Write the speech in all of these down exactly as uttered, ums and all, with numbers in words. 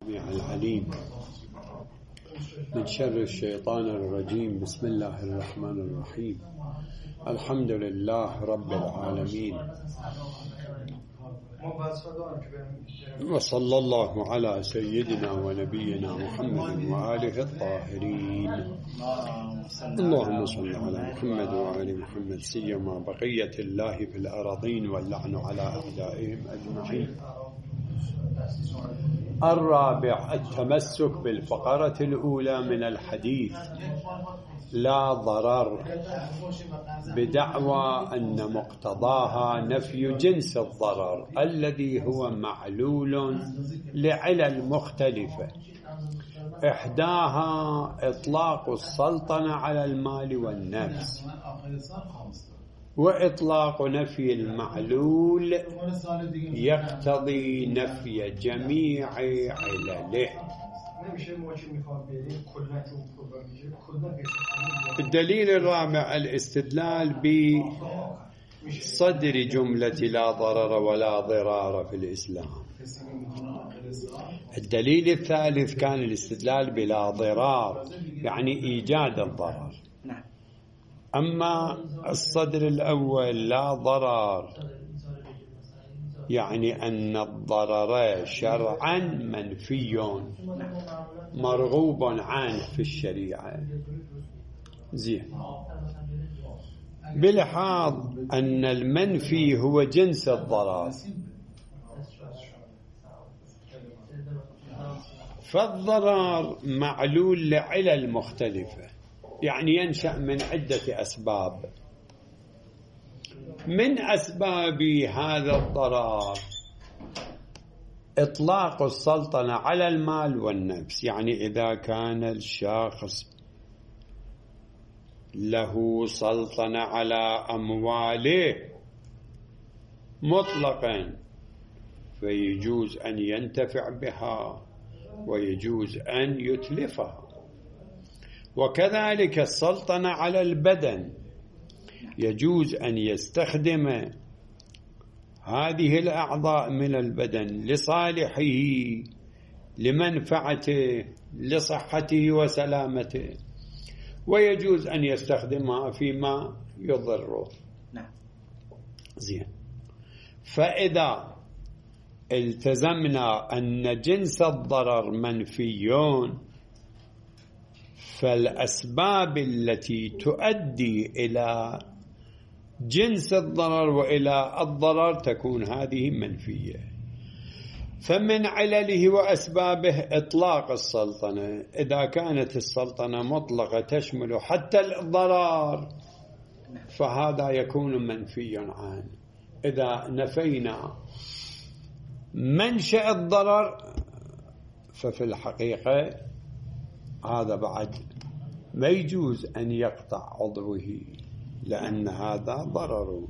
العليم من شر الشيطان الرجيم. بسم الله الرحمن الرحيم. الحمد لله رب العالمين، وصلى الله على سيدنا ونبينا محمد وآله الطاهرين. اللهم صل على محمد وآل محمد، سيما بقية الله في الأراضين واللعن على أعدائهم أجمعين. الرابع التمسك بالفقرة الأولى من الحديث لا ضرر، بدعوى أن مقتضاها نفي جنس الضرر الذي هو معلول لعلل مختلفة، إحداها إطلاق السلطنة على المال والنفس، وإطلاق نفي المعلول يقتضي نفي جميع علله. الدليل الرابع الاستدلال بصدر جملة لا ضرر ولا ضرار في الإسلام. الدليل الثالث كان الاستدلال بلا ضرار، يعني إيجاد الضرر. أما الصدر الأول لا ضرر، يعني أن الضرر شرعا منفي مرغوب عنه في الشريعة. زين، بلحاظ أن المنفي هو جنس الضرر، فالضرر معلول لعلل مختلفة، يعني ينشأ من عدة أسباب. من أسباب هذا الضرر إطلاق السلطنة على المال والنفس، يعني إذا كان الشخص له سلطنة على أمواله مطلقا فيجوز أن ينتفع بها ويجوز أن يتلفها. وكذلك السلطنة على البدن، يجوز أن يستخدم هذه الأعضاء من البدن لصالحه، لمنفعته، لصحته وسلامته، ويجوز أن يستخدمها فيما يضره. نعم. زين، فإذا التزمنا أن جنس الضرر منفيون، فالأسباب التي تؤدي إلى جنس الضرر وإلى الضرر تكون هذه منفية. فمن علله وأسبابه إطلاق السلطنة، إذا كانت السلطنة مطلقة تشمل حتى الضرر فهذا يكون منفيا عنه. إذا نفينا منشأ الضرر ففي الحقيقة هذا بعد ما يجوز أن يقطع عضوه، لأن هذا ضرر.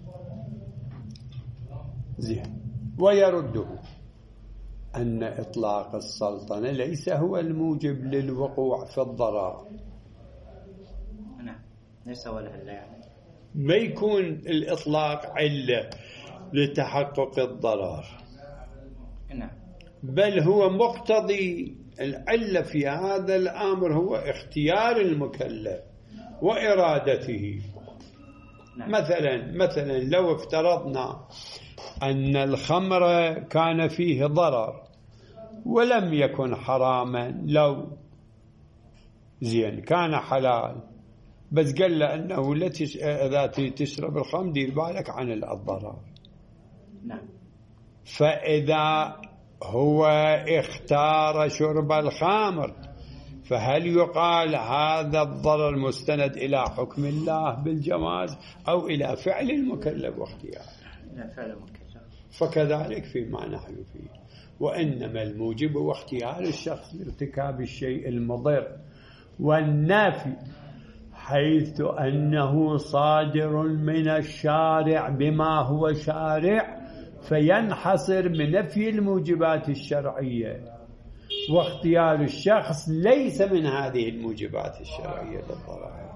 زين، ويرده أن إطلاق السلطنة ليس هو الموجب للوقوع في الضرر. نعم، ليس هو العلة، يعني ما يكون الإطلاق علة لتحقق الضرر، نعم، بل هو مقتضي. العلة في هذا الأمر هو اختيار المكلف وإرادته. نعم. مثلا مثلا لو افترضنا أن الخمر كان فيه ضرر ولم يكن حراما، لو زين كان حلال، بس قال له أنه لا تش... إذا تشرب الخمر دير بالك عن الضرر. نعم. فإذا هو اختار شرب الخمر، فهل يقال هذا الضرر مستند إلى حكم الله بالجواز أو إلى فعل المكلف واختياره؟ إلى فعل المكلف. فكذلك فيما نحن فيه، وإنما الموجب هو اختيار الشخص لارتكاب الشيء المضر، والنافي حيث أنه صادر من الشارع بما هو شارع فينحصر بنفي الموجبات الشرعية، واختيار الشخص ليس من هذه الموجبات الشرعية للضرر.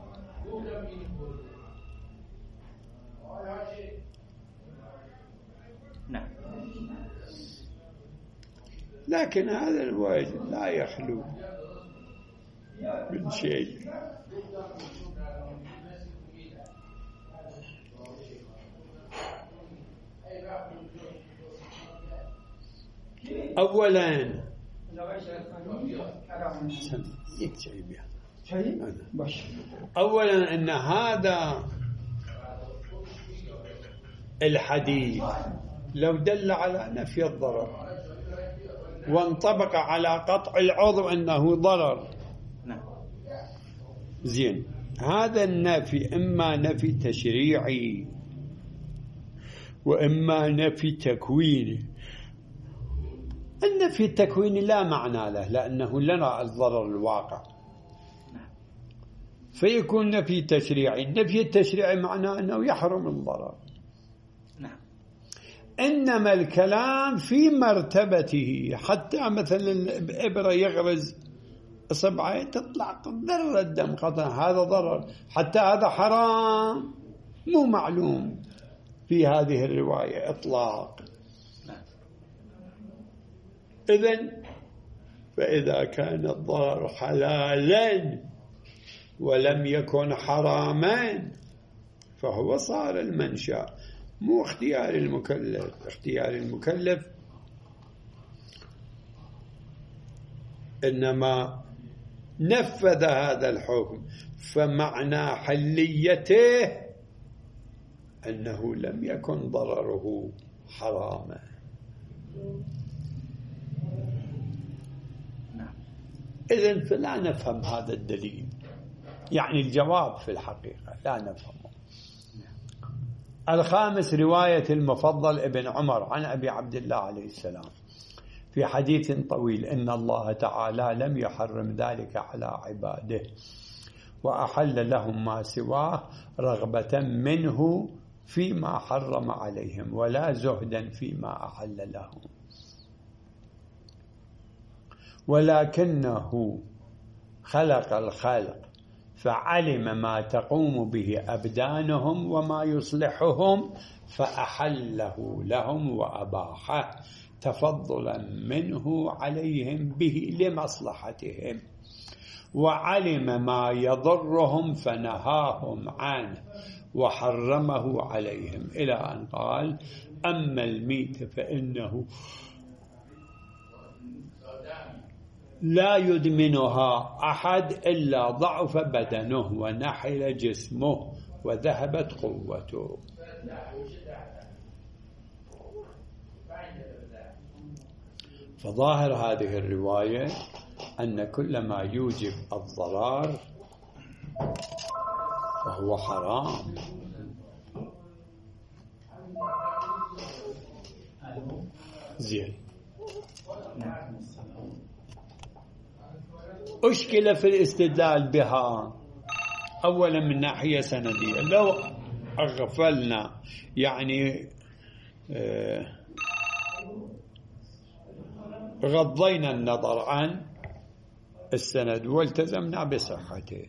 نعم. لكن هذا الوجه لا يخلو من شيء. أولا أولا أن هذا الحديث لو دل على نفي الضرر وانطبق على قطع العضو أنه ضرر زين، هذا النفي إما نفي تشريعي وإما نفي تكويني. النفي التكويني لا معنى له لأنه لنا الضرر الواقع، فيكون نفي تشريعي. النفي التشريعي معناه أنه يحرم الضرر، إنما الكلام في مرتبته. حتى مثلا الإبرة يغرز إصبعين تطلع ذرة الدم قطع، هذا ضرر، حتى هذا حرام مو معلوم في هذه الرواية إطلاق. إذن فإذا كان الضرر حلالا ولم يكن حراما فهو صار المنشأ، مو اختيار المكلف. اختيار المكلف إنما نفذ هذا الحكم، فمعنى حليته أنه لم يكن ضرره حراما. إذن فلا نفهم هذا الدليل، يعني الجواب في الحقيقة لا نفهمه. الخامس رواية المفضل ابن عمر عن أبي عبد الله عليه السلام في حديث طويل إن الله تعالى لم يحرم ذلك على عباده وأحل لهم ما سواه رغبة منه فيما حرم عليهم ولا زهدا فيما أحل لهم، ولكنه خلق الخلق فعلم ما تقوم به أبدانهم وما يصلحهم فأحله لهم وأباحه تفضلا منه عليهم به لمصلحتهم، وعلم ما يضرهم فنهاهم عنه وحرمه عليهم، إلى أن قال أما الميت فإنه لا يدمنها أحد إلا ضعف بدنه ونحل جسمه وذهبت قوته. فظاهر هذه الرواية أن كل ما يوجب الضرر فهو حرام. زين، أشكل في الاستدلال بها أولا من ناحية سندية. لو أغفلنا يعني غضينا النظر عن السند والتزمنا بصحته،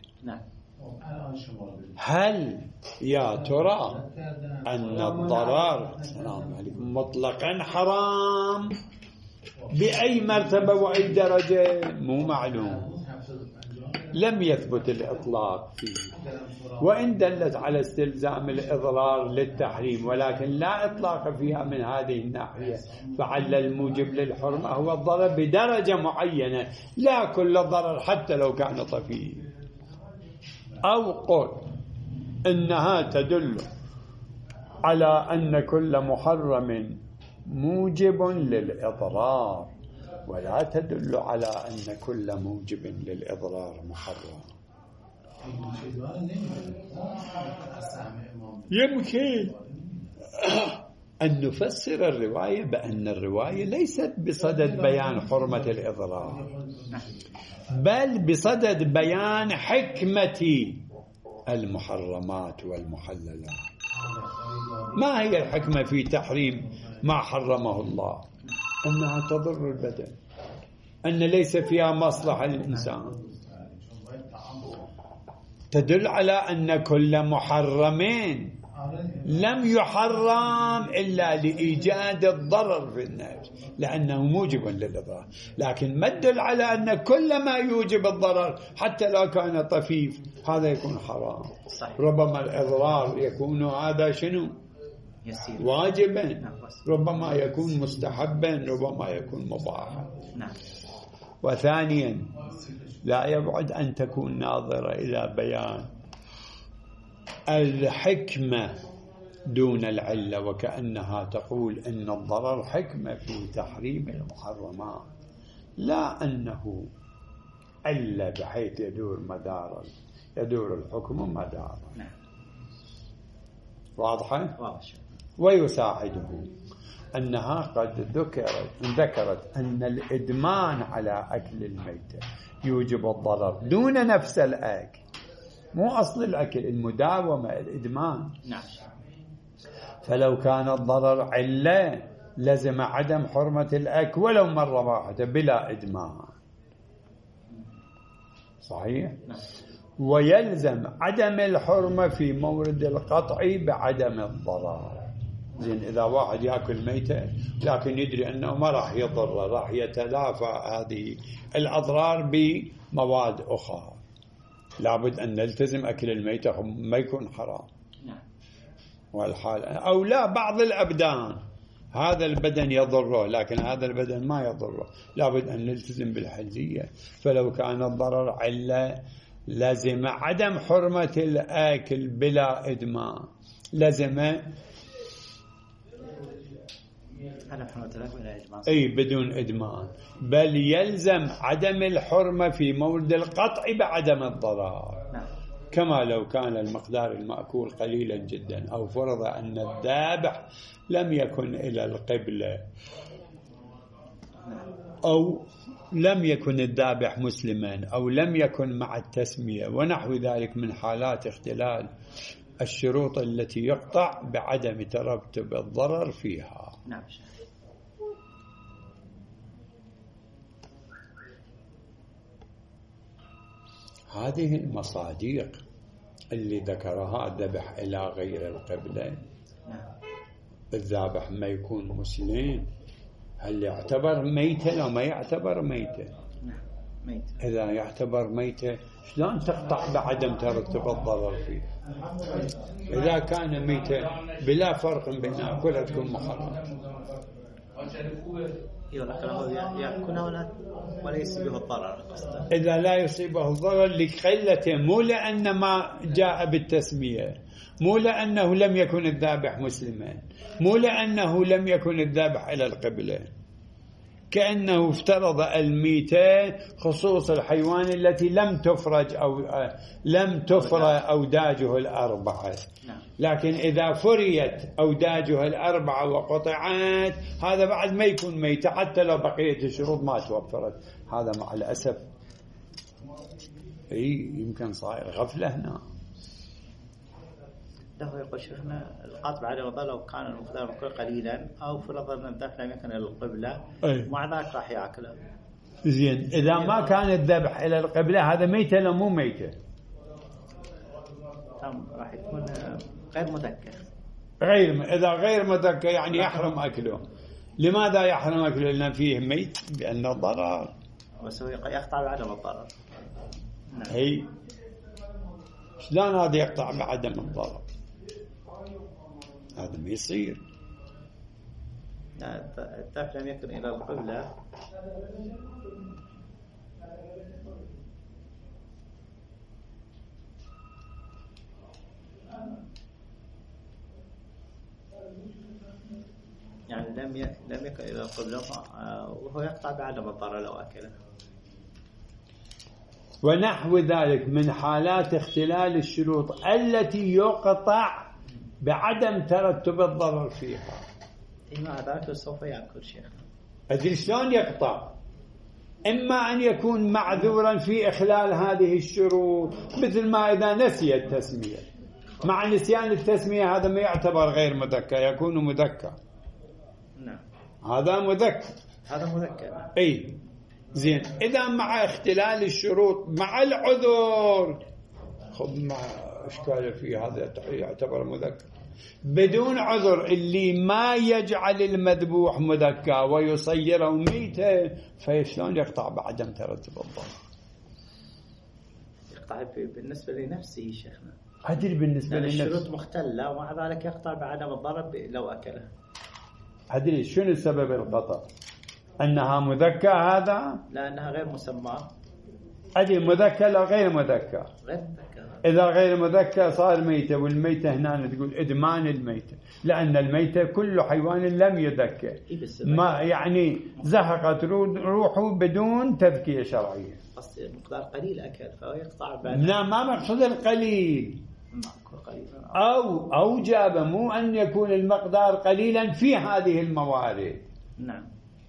هل يا ترى أن الضرر السلام عليكم مطلقا حرام بأي مرتبة وأي درجة؟ مو معلوم، لم يثبت الإطلاق فيه، وإن دلت على استلزام الإضرار للتحريم ولكن لا إطلاق فيها من هذه الناحية، فعل الموجب للحرمة هو الضرر بدرجة معينة لا كل ضرر حتى لو كان طفيف. أو قل إنها تدل على أن كل محرم موجب للإضرار ولا تدل على أن كل موجب للإضرار محرم. يمكن أن نفسر الرواية بأن الرواية ليست بصدد بيان حرمة الإضرار بل بصدد بيان حكمة المحرمات والمحللات. ما هي الحكمة في تحريم ما حرمه الله؟ أنها تضر البدن، أن ليس فيها مصلحة للإنسان، تدل على أن كل محرمين لم يحرم إلا لإيجاد الضرر في النفس لأنه موجب للإضرار، لكن ما تدل على أن كل ما يوجب الضرر حتى لو كان طفيف هذا يكون حرام. صحيح. ربما الإضرار يكون هذا شنو يسير. واجبا، نعم. ربما يكون مستحبا، ربما يكون مباحا. نعم. وثانيا لا يبعد أن تكون ناظرة إلى بيان الحكمة دون العلة، وكأنها تقول إن الضرر حكمة في تحريم المحرمات، لا أنه علة بحيث يدور مدار يدور الحكم مداره. نعم. واضحة؟ واضح. ويساعده أنها قد ذكرت ذكرت أن الإدمان على أكل الميتة يوجب الضرر دون نفس الأكل، مو أصل الأكل، المداومة، الإدمان. نعم. فلو كان الضرر علة لزم عدم حرمة الأكل ولو مرة واحدة بلا إدمان. صحيح؟ نعم. ويلزم عدم الحرمة في مورد القطع بعدم الضرر. زين إذا واحد يأكل ميتة لكن يدري أنه ما راح يضر، راح يتلافى هذه الأضرار بمواد أخرى، لابد أن نلتزم أكل الميتة ما يكون حرام. نعم. والحال أو لا، بعض الأبدان هذا البدن يضره لكن هذا البدن ما يضره، لابد أن نلتزم بالحلية. فلو كان الضرر علة لازم عدم حرمة الأكل بلا إدمان، لازم عدم حرمة الأكل بلا إدمان، أي بدون إدمان، بل يلزم عدم الحرمة في مورد القطع بعدم الضرر. نعم. كما لو كان المقدار المأكول قليلا جدا، أو فرض أن الذابح لم يكن إلى القبلة، أو لم يكن الذابح مسلما، أو لم يكن مع التسمية، ونحو ذلك من حالات اختلال الشروط التي يقطع بعدم ترتب الضرر فيها. نعم. هذه المصاديق اللي ذكرها الذبح إلى غير القبلة، الذابح ما يكون مسلم، هل يعتبر ميتة لو ما يعتبر ميتة؟ نعم. ميت. إذا يعتبر ميتة شلون تقطع بعدم ترتب الضرر فيه؟ إذا كان ميتة بلا فرق بينها كلها تكون محرمة. يأكلها ولا ولا يصيبه الضرر. إذا لا يصيبه الضرر لقلته، مو لأن ما جاء بالتسمية، مو لأنه لم يكن الذابح مسلما، مو لأنه لم يكن الذابح إلى القبلة، كأنه افترض الميتة خصوص الحيوان التي لم تفرج أو لم تفرى أوداجه الأربعة. لكن إذا فريت أوداجه الأربعة وقطعت هذا بعد ما يكون ميتة حتى لو بقية الشروط ما توفرت. هذا مع الأسف أي يمكن صاير غفلة هنا. له يقول شيخنا القطع بعد الوضع لو كان المقدار قليلا أو فرض أن الذبح لم يكن إلى القبلة مع ذلك راح يأكله. زين إذا ما كان الذبح إلى القبلة هذا ميتة لا مو ميتة؟ راح يكون غير مذكر. غير إذا غير مذكر يعني يحرم أكله. لماذا يحرم أكله؟ لأن فيه ميت بأن الضرر. بس هو يقطع بعدم الضرر. نعم. هي شلون هذا يقطع بعدم الضرر؟ هذا ما يصير. الذبح لم يكن إلى القبلة يعني لم ي... لم يكن إلى القبلة وهو يقطع بعدم الضرر لو أكله. ونحو ذلك من حالات اختلال الشروط التي يقطع بعدم ترتب الضرر فيها. مع ذلك سوف يأكل شيخ. أدري شلون يقطع؟ إما أن يكون معذورا في إخلال هذه الشروط، مثل ما إذا نسي التسمية. مع نسيان التسمية هذا ما يعتبر غير مذكر، يكون مذكر. نعم. هذا مذكر. هذا مذكر. أي زين. إذا مع اختلال الشروط مع العذر خذ مع إشكال في هذا يعتبر مذكر. بدون عذر اللي ما يجعل المذبوح مذكى ويصيره ميتا، فشلون يقطع بعدم ترتب الضرر؟ يقطع بالنسبة لنفسه شيخنا، أدري بالنسبة لنفسه الشروط مختلة ومع ذلك يقطع بعدم الضرر لو أكله. أدري شنو سبب القطع؟ أنها مذكى هذا؟ لأنها غير مسمى. أدري مذكى لا غير مذكى؟ غير مذكى. إذا غير مذكى صار ميتة، والميتة هنا تقول إدمان الميتة، لأن الميتة كل حيوان لم يذكى، ما يعني زهقت روحه بدون تذكية شرعية، مقدار قليل أكل فهو يقطع بعد. لا ما مقصود القليل، أو أو جاب مو أن يكون المقدار قليلا في هذه الموارد. نعم.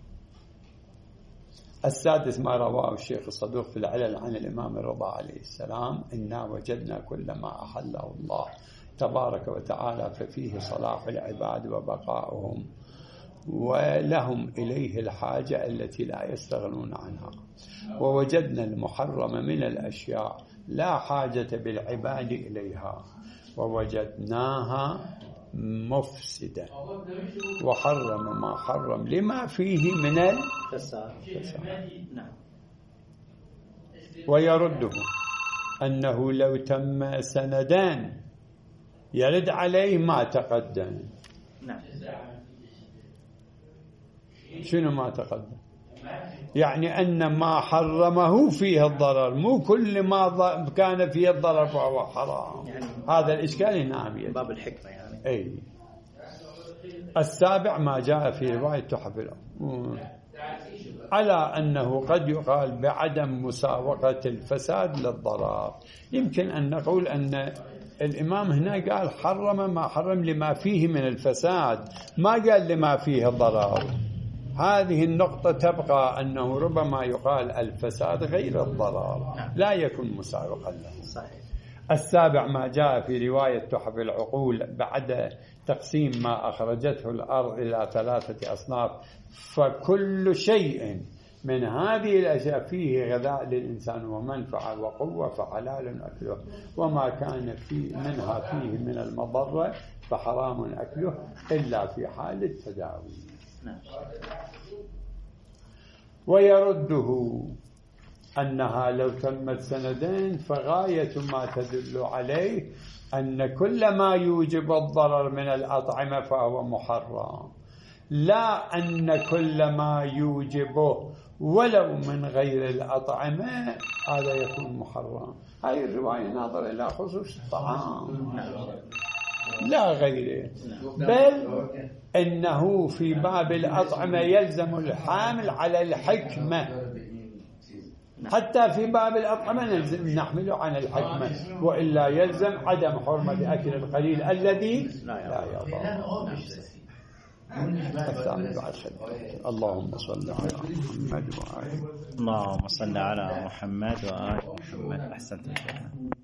السادس ما رواه الشيخ الصدوق في العلل عن الإمام الرضا عليه السلام: إنا وجدنا كل ما أحله الله تبارك وتعالى ففيه صلاح العباد وبقاؤهم ولهم إليه الحاجة التي لا يستغنون عنها، ووجدنا المحرم من الأشياء لا حاجة بالعباد إليها، ووجدناها مفسدة، وحرم ما حرم لما فيه من الفساد. نعم. ويرده أنه لو تم سندان يرد عليه ما تقدم. نعم. شنو ما تقدم؟ يعني أن ما حرمه فيه الضرر، مو كل ما كان فيه الضرر فهو حرام. يعني هذا الإشكال نعم يجب. باب الحكمة يعني. أي. السابع ما جاء في رواية تحف على أنه قد يقال بعدم مساوقة الفساد للضرر. يمكن أن نقول أن الإمام هنا قال حرم ما حرم لما فيه من الفساد، ما قال لما فيه الضرر. هذه النقطة تبقى أنه ربما يقال الفساد غير الضرر، لا يكون مساوقا له. صحيح. السابع ما جاء في رواية تحف العقول بعد تقسيم ما أخرجته الأرض إلى ثلاثة أصناف: فكل شيء من هذه الأشياء فيه غذاء للإنسان ومنفعة وقوة فحلال أكله، وما كان في منها فيه من المضرة فحرام أكله إلا في حال التداوي. ويرده أنها لو تمت سندين فغاية ما تدل عليه أن كل ما يوجب الضرر من الأطعمة فهو محرم، لا أن كل ما يوجبه ولو من غير الأطعمة هذا يكون محرم. هذه الرواية ناظرة إلى خصوص الطعام لا غيره، بل إنه في باب الأطعمة يلزم الحامل على الحكمة، حتى في باب الأطعمة نلزم نحمله عن الحكمة، وإلا يلزم عدم حرمة أكل القليل الذي لا يضر. اللهم صل على محمد وآله. اللهم صل على محمد وآل محمد. أحسنت.